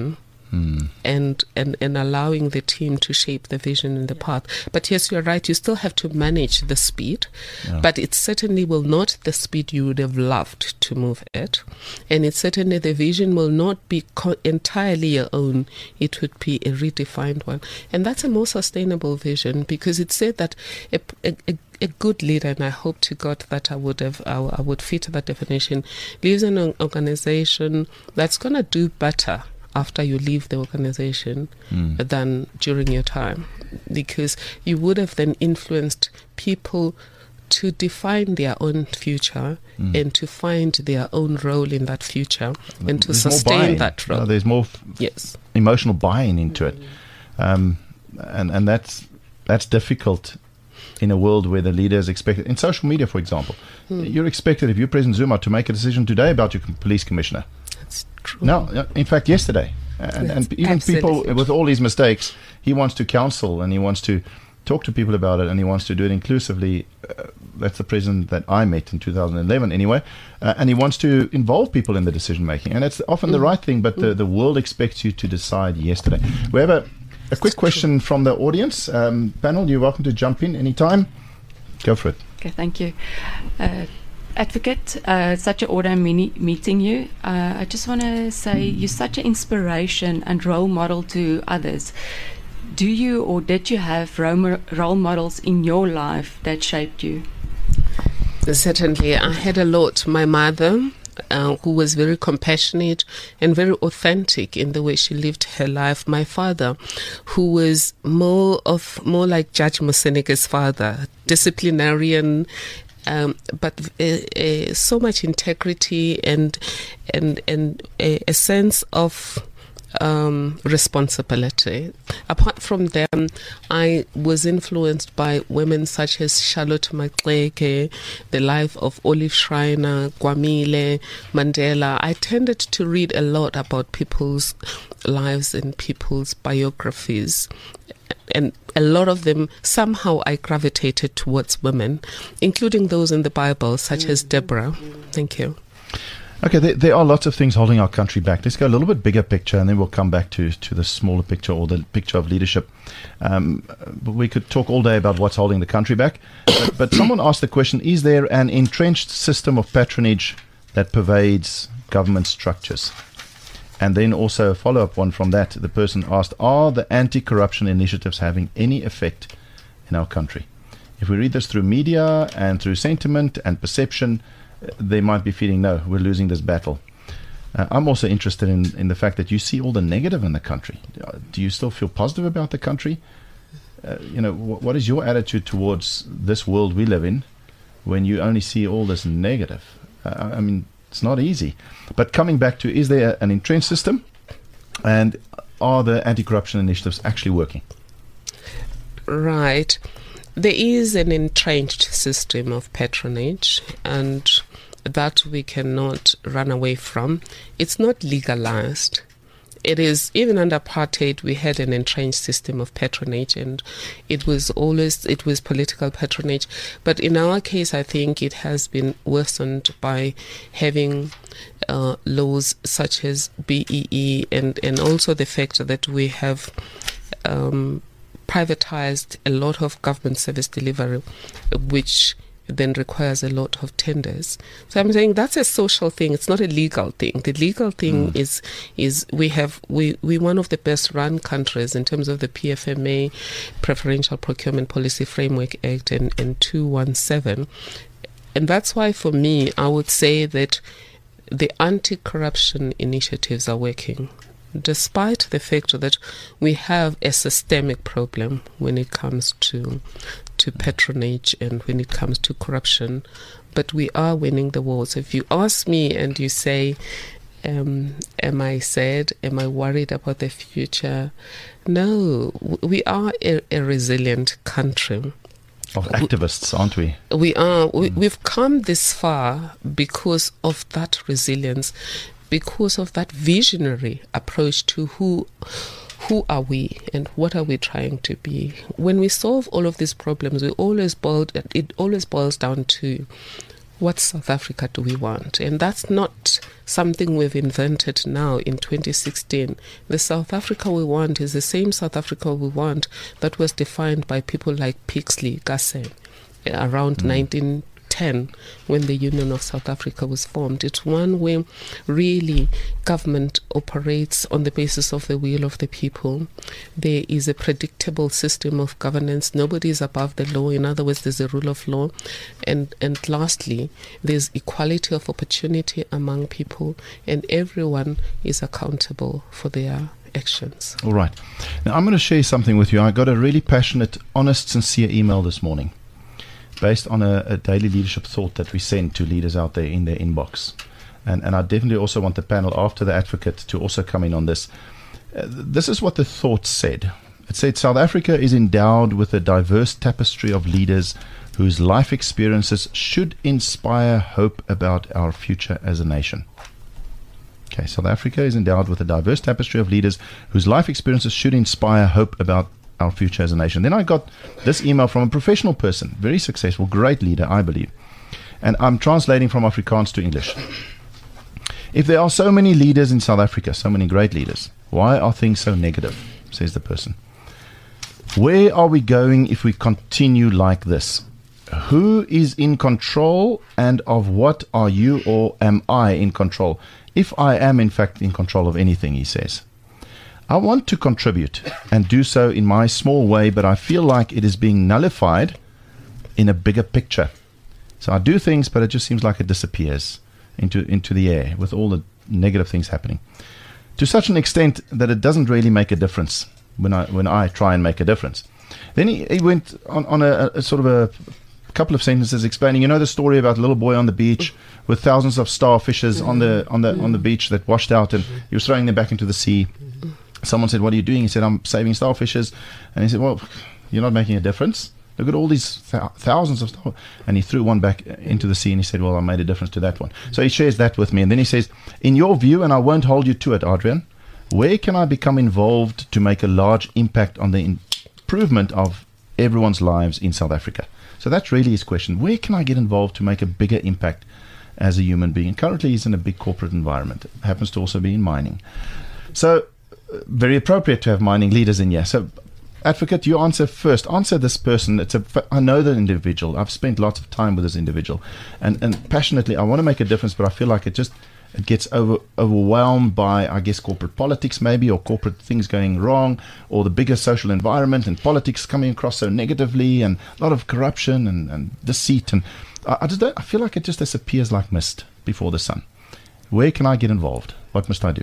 B: Hmm.
C: and, and, and allowing the team to shape the vision and the path. But yes, you're right, you still have to manage the speed,
B: Yeah.
C: but it certainly will not the speed you would have loved to move at. And it certainly, the vision will not be co- entirely your own, it would be a redefined one. And that's a more sustainable vision, because it said that a, a, a a good leader, and I hope to God that I would have, I, I would fit that definition, leaves an o- organization that's going to do better after you leave the organization
B: Mm.
C: than during your time, because you would have then influenced people to define their own future
B: Mm.
C: and to find their own role in that future and to
B: There's more
C: sustain
B: buy-in.
C: that
B: You know,
C: role.
B: there's more f-
C: Yes.
B: emotional buy-in into it, um, and and that's that's difficult in a world where the leader is expected. In social media, for example, you're expected, if you're President Zuma, to make a decision today about your com- police commissioner.
C: That's true.
B: No, uh, in fact, yesterday. And,
C: Yes,
B: and even
C: absolutely.
B: people, with all these mistakes, he wants to counsel and he wants to talk to people about it, and he wants to do it inclusively. Uh, that's the president that I met in two thousand eleven, anyway. Uh, and he wants to involve people in the decision making. And it's often the right thing, but the, the world expects you to decide yesterday. We have a, a quick question from the audience. Um, panel, you're welcome to jump in anytime. Go for it.
H: Okay, thank you. Uh, Advocate, uh, such an honor mini- meeting you. Uh, I just want to say you're such an inspiration and role model to others. Do you or did you have role, mo- role models in your life that shaped you?
C: Certainly, I had a lot. My mother, uh, who was very compassionate and very authentic in the way she lived her life. My father, who was more of more like Judge Mosenega's father, disciplinarian, um, but uh, uh, so much integrity and and and a, a sense of Um, responsibility. Apart from them, I was influenced by women such as Charlotte Maxeke, the life of Olive Schreiner, Kwamile, Mandela. I tended to read a lot about people's lives and people's biographies. And a lot of them, somehow I gravitated towards women, including those in the Bible, such as Deborah. Thank you.
B: Okay, there, there are lots of things holding our country back. Let's go a little bit bigger picture, and then we'll come back to, to the smaller picture, or the picture of leadership. Um, but we could talk all day about what's holding the country back. But, but someone asked the question, is there an entrenched system of patronage that pervades government structures? And then also a follow-up one from that. The person asked, are the anti-corruption initiatives having any effect in our country? If we read this through media and through sentiment and perception, they might be feeling, no, we're losing this battle. Uh, I'm also interested in, in the fact that you see all the negative in the country. Uh, do you still feel positive about the country? Uh, you know, wh- what is your attitude towards this world we live in when you only see all this negative? Uh, I mean, it's not easy. But coming back to, is there an entrenched system? And are the anti-corruption initiatives actually working?
C: Right. There is an entrenched system of patronage, and that we cannot run away from. It's not legalized. It is, even under apartheid, we had an entrenched system of patronage, and it was always, it was political patronage. But in our case, I think it has been worsened by having uh, laws such as B E E, and, and also the fact that we have um, privatized a lot of government service delivery, which then requires a lot of tenders. So I'm saying that's a social thing. It's not a legal thing. The legal thing mm. is is we have we we one of the best run countries in terms of the P F M A, Preferential Procurement Policy Framework Act, and, and two one seven. And that's why for me I would say that the anti-corruption initiatives are working, despite the fact that we have a systemic problem when it comes to to patronage and when it comes to corruption. But we are winning the wars. If you ask me and you say, um, am I sad? Am I worried about the future? No, we are a, a resilient country.
B: Of activists, aren't we?
C: We are. We, we've come this far because of that resilience, because of that visionary approach to who who are we and what are we trying to be. When we solve all of these problems, we always boiled, it always boils down to what South Africa do we want? And that's not something we've invented now in twenty sixteen. The South Africa we want is the same South Africa we want that was defined by people like Pixley Gassen around mm. nineteen ten, when the Union of South Africa was formed. It's one where really government operates on the basis of the will of the people. There is a predictable system of governance. Nobody is above the law. In other words, there's a rule of law. And, and lastly, there's equality of opportunity among people, and everyone is accountable for their actions.
B: All right. Now, I'm going to share something with you. I got a really passionate, honest, sincere email this morning, based on a, a daily leadership thought that we send to leaders out there in their inbox. And, and I definitely also want the panel after the advocate to also come in on this. Uh, this is what the thought said. It said, South Africa is endowed with a diverse tapestry of leaders whose life experiences should inspire hope about our future as a nation. Okay, South Africa is endowed with a diverse tapestry of leaders whose life experiences should inspire hope about our future as a nation. Then I got this email from a professional person, very successful, great leader, I believe. And I'm translating from Afrikaans to English. If there are so many leaders in South Africa, so many great leaders, why are things so negative, says the person. Where are we going if we continue like this? Who is in control, and of what are you, or am I in control? If I am in fact in control of anything, he says. I want to contribute and do so in my small way, but I feel like it is being nullified in a bigger picture. So I do things, but it just seems like it disappears into, into the air with all the negative things happening. To such an extent that it doesn't really make a difference when I when I try and make a difference. Then he, he went on, on a, a sort of a couple of sentences explaining, you know, the story about a little boy on the beach with thousands of starfishes on the on the on the beach that washed out, and he was throwing them back into the sea. Someone said, what are you doing? He said, I'm saving starfishes. And he said, well, you're not making a difference. Look at all these th- thousands of starfishes. And he threw one back into the sea, and he said, well, I made a difference to that one. So he shares that with me. And then he says, in your view, and I won't hold you to it, Adrian, where can I become involved to make a large impact on the improvement of everyone's lives in South Africa? So that's really his question. Where can I get involved to make a bigger impact as a human being? Currently, he's in a big corporate environment. It happens to also be in mining. So very appropriate to have mining leaders in here. So, advocate, you answer first. Answer this person. It's a. I know the individual. I've spent lots of time with this individual, and and passionately, I want to make a difference. But I feel like it just it gets over overwhelmed by, I guess, corporate politics maybe, or corporate things going wrong, or the bigger social environment and politics coming across so negatively, and a lot of corruption and, and deceit, and I, I just don't, I feel like it just disappears like mist before the sun. Where can I get involved? What must I do?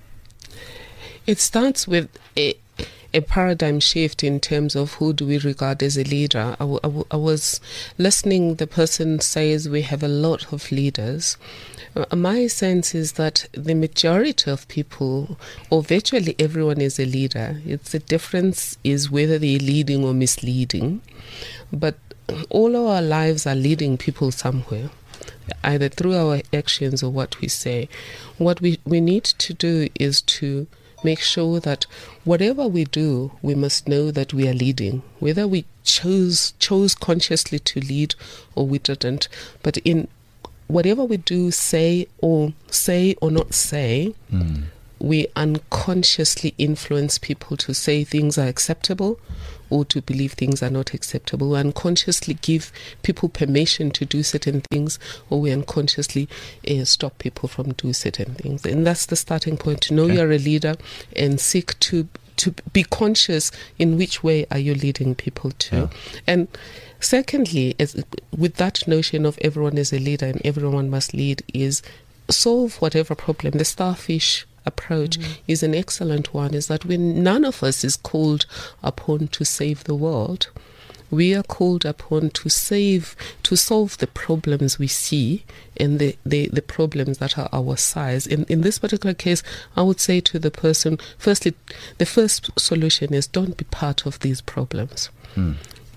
C: It starts with a, a paradigm shift in terms of who do we regard as a leader. I, w- I, w- I was listening, the person says we have a lot of leaders. Uh, my sense is that the majority of people, or virtually everyone, is a leader. It's the difference is whether they're leading or misleading. But all of our lives are leading people somewhere, either through our actions or what we say. What we, we need to do is to make sure that whatever we do, we must know that we are leading, whether we chose chose consciously to lead or we didn't. But in whatever we do, say or say or not say, mm. we unconsciously influence people to say things are acceptable or to believe things are not acceptable. We unconsciously give people permission to do certain things, or we unconsciously uh, stop people from doing certain things. And that's the starting point, to know okay. you're a leader and seek to to be conscious in which way are you leading people to. Yeah. And secondly, as, with that notion of everyone is a leader and everyone must lead, is solve whatever problem. The starfish approach mm. is an excellent one, is that when none of us is called upon to save the world, we are called upon to save, to solve the problems we see and the, the, the problems that are our size. In, in this particular case, I would say to the person, firstly, the first solution is don't be part of these problems. Mm.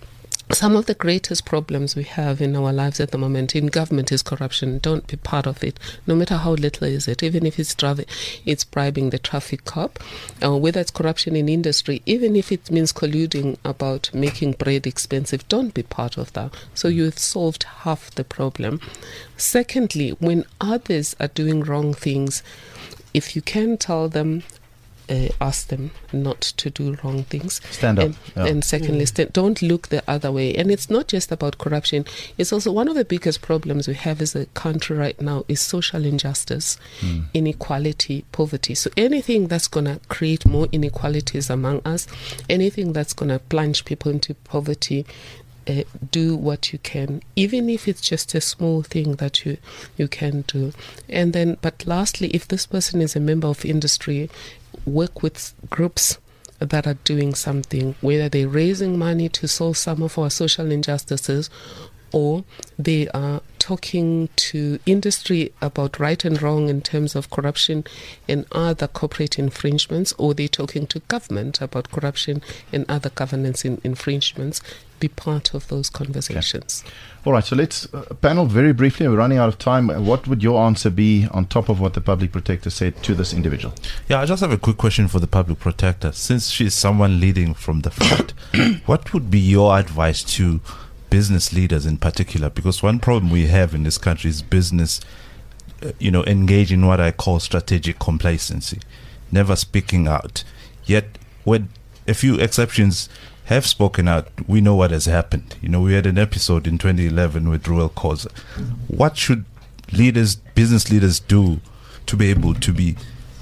C: some of the greatest problems we have in our lives at the moment in government is corruption. Don't be part of it, no matter how little is it. Even if it's tra- it's bribing the traffic cop, uh, whether it's corruption in industry, even if it means colluding about making bread expensive, don't be part of that. So you've solved half the problem. Secondly, when others are doing wrong things, if you can tell them, Uh, ask them not to do wrong things.
B: Stand up.
C: And,
B: Yeah.
C: and secondly, st- don't look the other way. And it's not just about corruption. It's also one of the biggest problems we have as a country right now is social injustice,
B: Mm.
C: inequality, poverty. So anything that's going to create more inequalities among us, anything that's going to plunge people into poverty, Uh, do what you can, even if it's just a small thing that you you can do. And then, but lastly, if this person is a member of industry, work with groups that are doing something, whether they're raising money to solve some of our social injustices, or they are talking to industry about right and wrong in terms of corruption and other corporate infringements, or they're talking to government about corruption and other governance in infringements. Be part of those conversations.
B: Okay. All right, so let's uh, panel very briefly. We're running out of time. What would your answer be on top of what the public protector said to this individual?
E: Yeah, I just have a quick question for the public protector. Since she's someone leading from the front, what would be your advice to business leaders in particular? Because one problem we have in this country is business, uh, you know, engage in what I call strategic complacency, never speaking out. Yet, when a few exceptions have spoken out, we know what has happened. You know, we had an episode in twenty eleven with Ruel Khoza. What should leaders, business leaders do to be able to be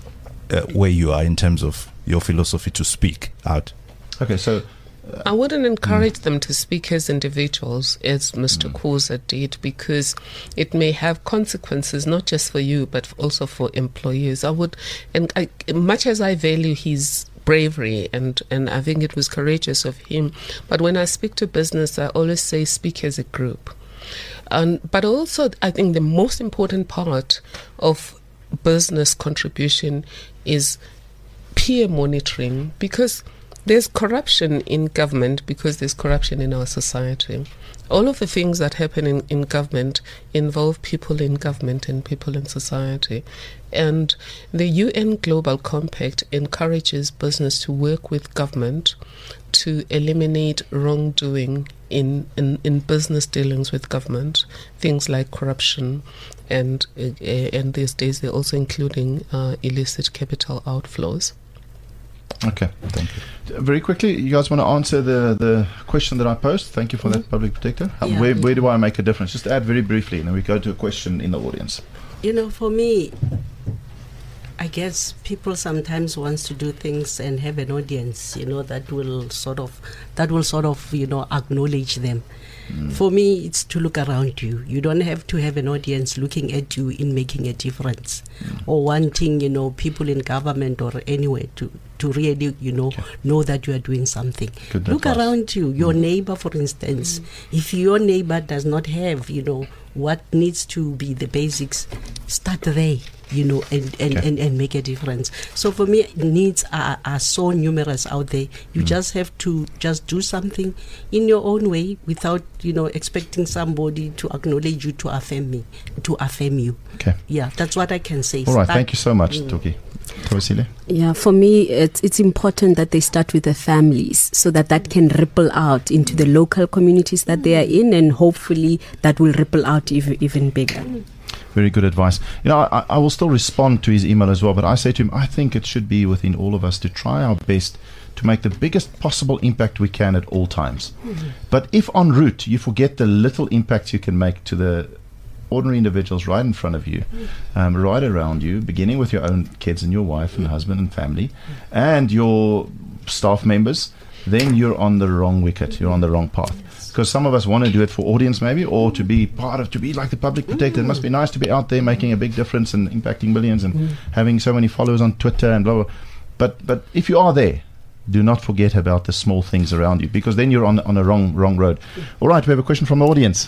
E: uh, where you are in terms of your philosophy to speak out?
B: Okay, so
C: I wouldn't encourage mm. them to speak as individuals, as Mister Mm. Khoza did, because it may have consequences not just for you, but also for employees. I would, and I, much as I value his bravery, and, and I think it was courageous of him, but when I speak to business, I always say speak as a group. Um, but also, I think the most important part of business contribution is peer monitoring, because there's corruption in government because there's corruption in our society. All of the things that happen in, in government involve people in government and people in society. And the U N Global Compact encourages business to work with government to eliminate wrongdoing in, in, in business dealings with government, things like corruption, and, uh, and these days they're also including uh, illicit capital outflows.
B: Okay, thank you. Very quickly, you guys want to answer the, the question that I posed? Thank you for that, Public Protector. How,
D: Yeah.
B: where, where do I make a difference? Just add very briefly, and then we go to a question in the audience.
F: You know, for me, I guess people sometimes wants to do things and have an audience, you know, that will sort of, that will sort of, you know, acknowledge them. Mm. For me, it's to look around you. You don't have to have an audience looking at you in making a difference, mm. or wanting, you know, people in government or anywhere to, to really, you know, okay. know that you are doing something.
B: Good
F: look
B: advice.
F: around you. Your mm. neighbor, for instance, mm. if your neighbor does not have, you know, what needs to be the basics, start there, you know, and, and, okay. and, and make a difference. So for me, needs are, are so numerous out there. You mm. just have to just do something in your own way without, you know, expecting somebody to acknowledge you, to affirm me, to affirm you.
B: Okay.
F: Yeah, that's what I can say.
B: All right,
F: Start,
B: thank you so much,
F: mm.
B: Toki. Tawasile?
D: Yeah, for me, it's, it's important that they start with the families so that that can ripple out into the local communities that they are in, and hopefully that will ripple out even, even bigger.
B: Very good advice. You know, I, I will still respond to his email as well, but I say to him, I think it should be within all of us to try our best to make the biggest possible impact we can at all times. Mm-hmm. But if en route you forget the little impacts you can make to the ordinary individuals right in front of you, um, right around you, beginning with your own kids and your wife and husband and family and your staff members, then you're on the wrong wicket, you're on the wrong path. Because some of us want to do it for audience maybe, or to be part of, to be like the Public Protector. It must be nice to be out there making a big difference and impacting millions and mm. having so many followers on Twitter and blah, blah. But, but if you are there, do not forget about the small things around you, because then you're on, on a wrong, wrong road. All right, we have a question from the audience.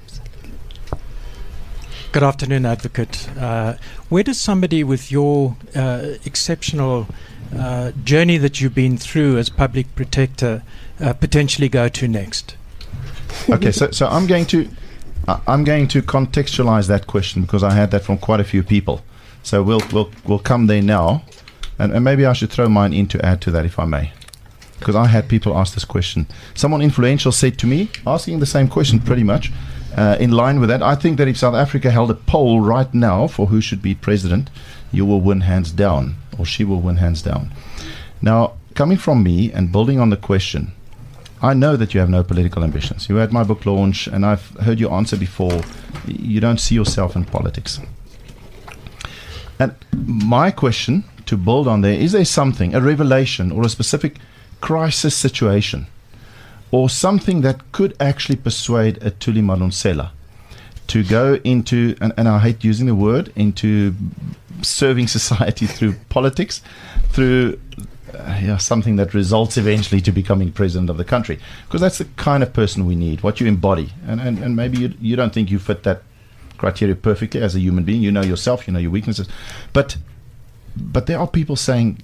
I: Good afternoon, Advocate. Uh, where does somebody with your uh, exceptional uh, journey that you've been through as Public Protector uh, potentially go to next?
B: Okay, so so I'm going to uh, I'm going to contextualize that question because I had that from quite a few people. So we'll we'll we'll come there now, and, and maybe I should throw mine in to add to that if I may, because I had people ask this question. Someone influential said to me, asking the same question pretty much, uh, in line with that. I think that if South Africa held a poll right now for who should be president, you will win hands down, or she will win hands down. Now, coming from me and building on the question, I know that you have no political ambitions. You had my book launch, and I've heard you answer before. You don't see yourself in politics. And my question to build on there, is there something, a revelation or a specific crisis situation, or something that could actually persuade a Thuli Madonsela to go into, and, and I hate using the word, into serving society through politics, through uh, yeah, something that results eventually to becoming president of the country? Because that's the kind of person we need, what you embody. And, and, and maybe you, you don't think you fit that criteria perfectly as a human being. You know yourself, you know your weaknesses. But but there are people saying,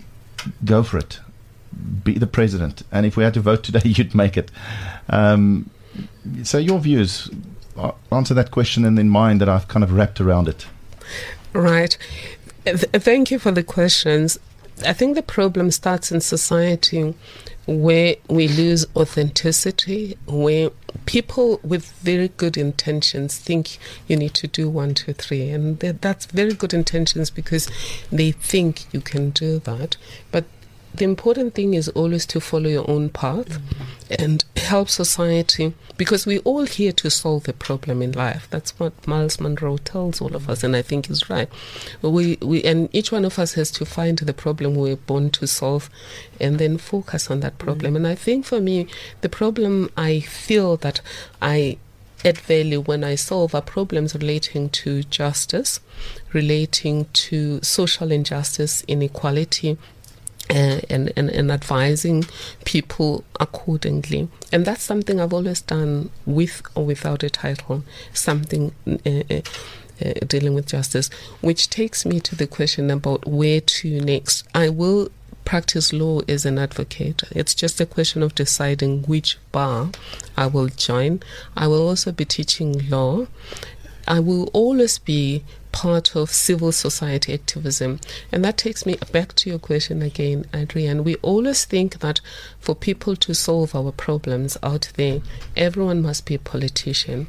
B: go for it. Be the president. And if we had to vote today, you'd make it. Um, so your views, uh, answer that question and then mine that I've kind of wrapped around it.
C: Right. Th- thank you for the questions. I think the problem starts in society where we lose authenticity, where people with very good intentions think you need to do one, two, three. And th- that's very good intentions because they think you can do that. But the important thing is always to follow your own path mm-hmm. and help society, because we're all here to solve a problem in life. That's what Miles Monroe tells all of us, and I think he's right. We we and each one of us has to find the problem we're born to solve and then focus on that problem. Mm-hmm. And I think for me, the problem I feel that I add value when I solve are problems relating to justice, relating to social injustice, inequality, Uh, and, and, and advising people accordingly. And that's something I've always done with or without a title, something uh, uh, uh, dealing with justice, which takes me to the question about where to next. I will practice law as an advocate. It's just a question of deciding which bar I will join. I will also be teaching law. I will always be part of civil society activism. And that takes me back to your question again, Adrian. We always think that for people to solve our problems out there, everyone must be a politician.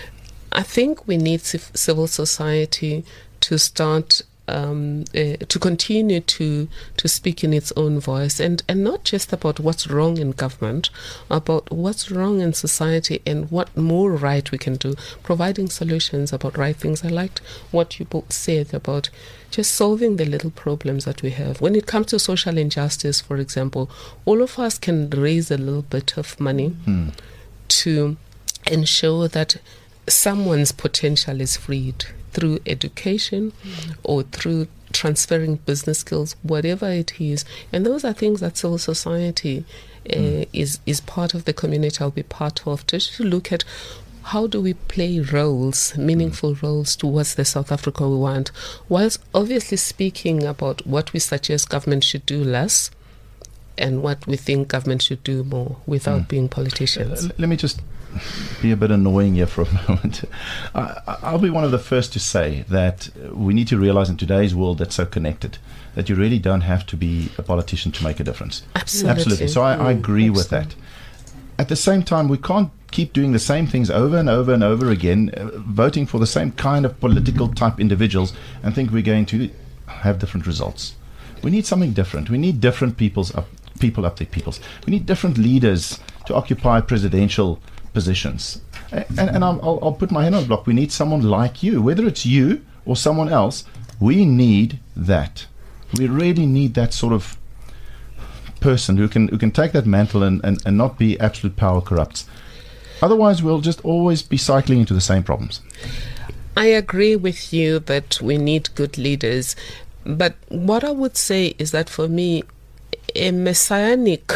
C: I think we need civ- civil society to start Um, uh, to continue to to speak in its own voice, and, and not just about what's wrong in government, about what's wrong in society and what more right we can do, providing solutions about right things. I liked what you both said about just solving the little problems that we have. When it comes to social injustice, for example, all of us can raise a little bit of money mm. to ensure that someone's potential is freed through education mm. or through transferring business skills, whatever it is. And those are things that civil society uh, mm. is, is part of the community I'll be part of, just to look at how do we play roles, meaningful mm. roles towards the South Africa we want, whilst obviously speaking about what we suggest government should do less and what we think government should do more without mm. being politicians.
B: Uh, let me just be a bit annoying here for a moment. I, I'll be one of the first to say that we need to realize in today's world that's so connected that you really don't have to be a politician to make a difference.
C: Absolutely.
B: Absolutely. So I, I agree
C: mm,
B: with that. At the same time, we can't keep doing the same things over and over and over again, uh, voting for the same kind of political type individuals and think we're going to have different results. We need something different. We need different people's up, people up their peoples. We need different leaders to occupy presidential positions. And, and I'll, I'll, I'll put my hand on the block. We need someone like you, whether it's you or someone else. We need that. We really need that sort of person who can who can take that mantle and, and, and not be absolute power corrupts. Otherwise, we'll just always be cycling into the same problems.
C: I agree with you that we need good leaders. But what I would say is that for me, a messianic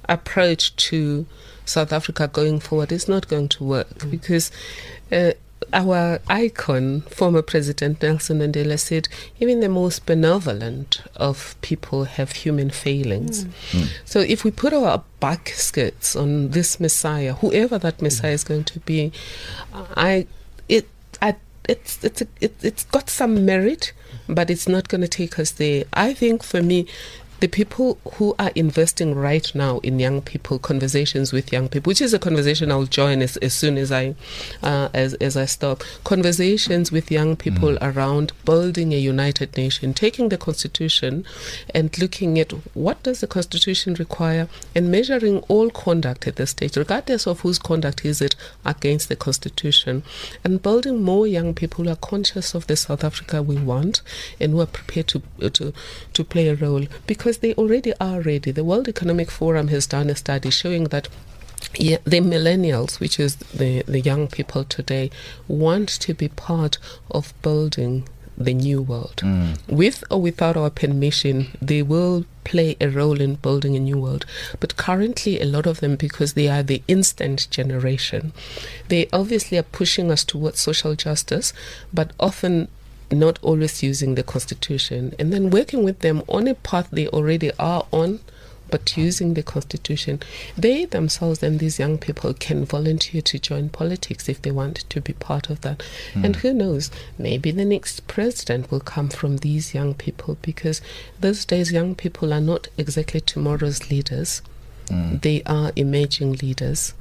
C: approach to South Africa going forward is not going to work mm. because uh, our icon, former President Nelson Mandela, said, even the most benevolent of people have human failings. Mm. Mm. So if we put our baskets on this Messiah, whoever that Messiah is going to be, I, it, I, it's, it's, a, it, it's got some merit, but it's not going to take us there. I think for me, the people who are investing right now in young people, conversations with young people, which is a conversation I'll join as, as soon as I uh, as as I stop. Conversations with young people mm. around building a united nation, taking the Constitution and looking at what does the Constitution require, and measuring all conduct at this stage, regardless of whose conduct is it, against the Constitution, and building more young people who are conscious of the South Africa we want and who are prepared to to to play a role, because they already are ready. The World Economic Forum has done a study showing that yeah, the millennials, which is the, the young people today, want to be part of building the new world. Mm. With or without our permission, they will play a role in building a new world. But currently, a lot of them, because they are the instant generation, they obviously are pushing us towards social justice, but often not always using the Constitution, and then working with them on a path they already are on, but using the Constitution. They themselves and these young people can volunteer to join politics if they want to be part of that. Mm. And who knows, maybe the next president will come from these young people, because these days young people are not exactly tomorrow's leaders. Mm. They are emerging leaders.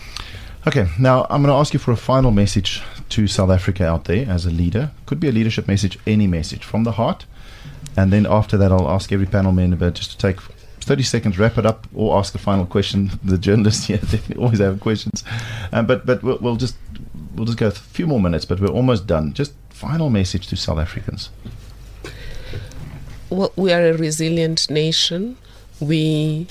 B: Okay, now I'm going to ask you for a final message to South Africa out there as a leader. Could be a leadership message, any message from the heart. And then after that, I'll ask every panel member just to take thirty seconds, wrap it up, or ask the final question. The journalists here, they always have questions. Um, but but we'll, we'll just we'll just go a few more minutes, but we're almost done. Just final message to South Africans.
C: Well, we are a resilient nation. We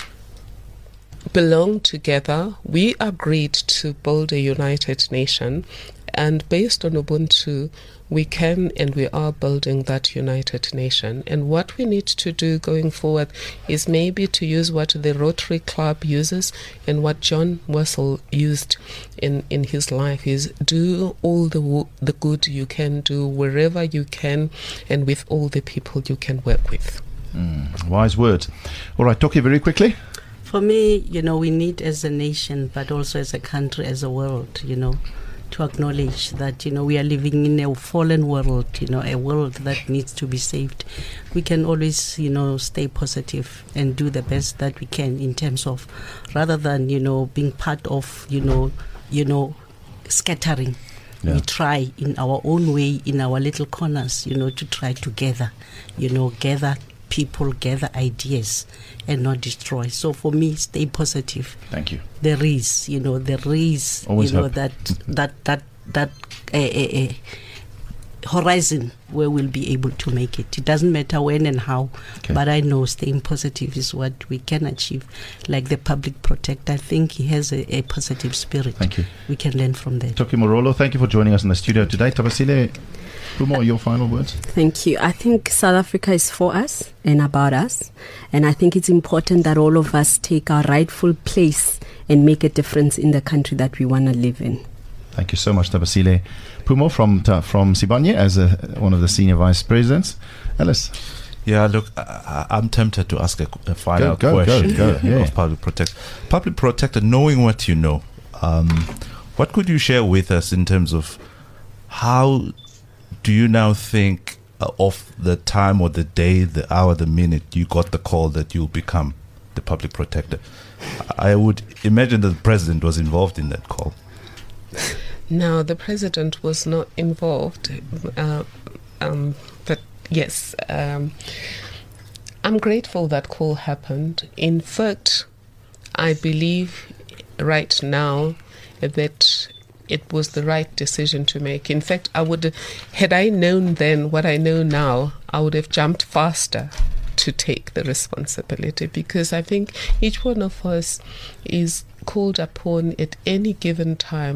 C: belong together. We agreed to build a united nation, and based on Ubuntu, we can and we are building that united nation. And what we need to do going forward is maybe to use what the Rotary Club uses and what John Wessel used in, in his life, is do all the wo- the good you can do wherever you can and with all the people you can work with.
B: Mm, wise words. All right, Toki, very quickly.
F: For me, you know, we need as a nation, but also as a country, as a world, you know, to acknowledge that, you know, we are living in a fallen world, you know, a world that needs to be saved. We can always, you know, stay positive and do the best that we can in terms of, rather than, you know, being part of, you know, you know, scattering. Yeah. We try in our own way, in our little corners, you know, to try together, you know, gather people, gather ideas and not destroy. So for me, stay positive.
B: Thank you.
F: There is, you know, there is, Always you know, hope. that that that that uh, uh, uh, horizon where we'll be able to make it. It doesn't matter when and how, okay. but I know staying positive is what we can achieve. Like the public protector, I think he has a, a positive spirit.
B: Thank you.
F: We can learn from that.
B: Toki Morolo, thank you for joining us in the studio today. Thabisile, Pumo, your final words?
D: Thank you. I think South Africa is for us and about us. And I think it's important that all of us take our rightful place and make a difference in the country that we want to live in.
B: Thank you so much, Thabisile. Pumo from uh, from Sibanye as a, one of the senior vice presidents. Alice?
E: Yeah, look, I, I'm tempted to ask a, a final
B: go, go,
E: question
B: go, go, yeah.
E: of Public Protector. Public Protector, knowing what you know, um, what could you share with us in terms of how do you now think uh, of the time or the day, the hour, the minute you got the call that you'll become the Public Protector? I would imagine that the President was involved in that call.
C: No, the President was not involved. Uh, um, but yes, um, I'm grateful that call happened. In fact, I believe right now that it was the right decision to make. In fact, I would, had I known then what I know now, I would have jumped faster to take the responsibility, because I think each one of us is called upon at any given time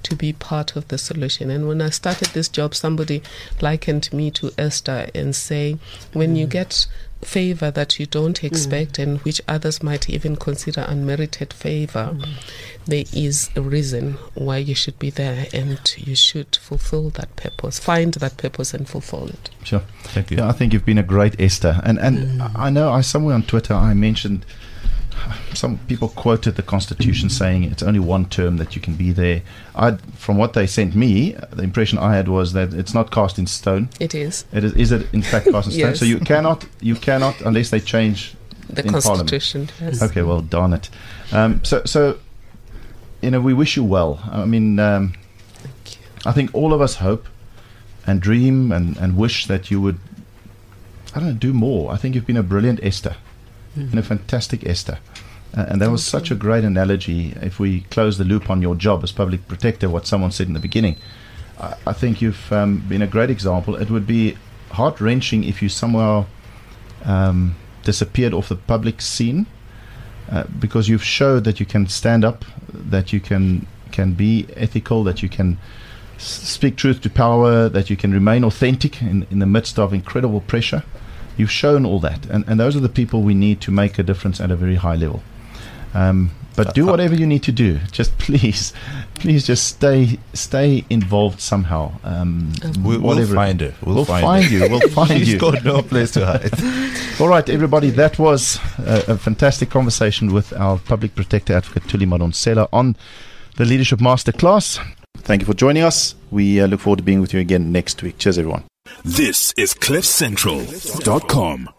C: to be part of the solution. And when I started this job, somebody likened me to Esther and say, when mm. you get favor that you don't expect mm. and which others might even consider unmerited favor, mm. there is a reason why you should be there, and you should fulfill that purpose, find that purpose and fulfill it.
B: Sure.
E: Thank you.
B: Yeah, I think you've been a great Esther. And and mm. I know I somewhere on Twitter I mentioned, some people quoted the Constitution saying it's only one term that you can be there. I, from what they sent me, the impression I had was that it's not cast in stone.
C: It is.
B: It is. Is it in fact cast in stone?
C: Yes.
B: So you cannot, you cannot, unless they change
C: the
B: in
C: Constitution.
B: Parliament.
C: Yes.
B: Okay, well, darn it. Um, so, so you know, we wish you well. I mean, um,
C: Thank you.
B: I think all of us hope and dream and, and wish that you would, I don't know, do more. I think you've been a brilliant Esther. Mm-hmm. And a fantastic Esther. Uh, and that was such a great analogy. If we close the loop on your job as public protector, what someone said in the beginning, I, I think you've um, been a great example. It would be heart-wrenching if you somehow um, disappeared off the public scene, uh, because you've showed that you can stand up, that you can can be ethical, that you can s- speak truth to power, that you can remain authentic in, in the midst of incredible pressure. You've shown all that, and, and those are the people we need to make a difference at a very high level. Um, but do whatever you need to do. Just please, please just stay stay involved somehow. Um,
E: we, we'll find her. We'll,
B: we'll
E: find,
B: find
E: her.
B: you. We'll find
E: She's
B: you.
E: got no place to hide.
B: All right, everybody, that was a, a fantastic conversation with our Public Protector Advocate Thuli Madonsela on the Leadership Masterclass. Thank you for joining us. We uh, look forward to being with you again next week. Cheers, everyone.
A: This is cliff central dot com.